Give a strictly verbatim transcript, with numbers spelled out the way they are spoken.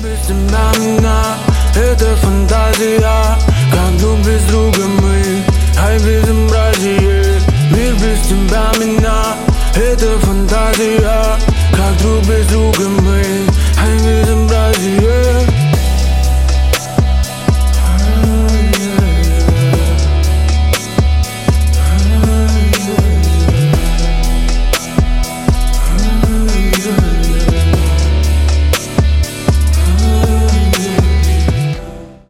без тебя одна, это фантазия. Как друг без друга мы, ай без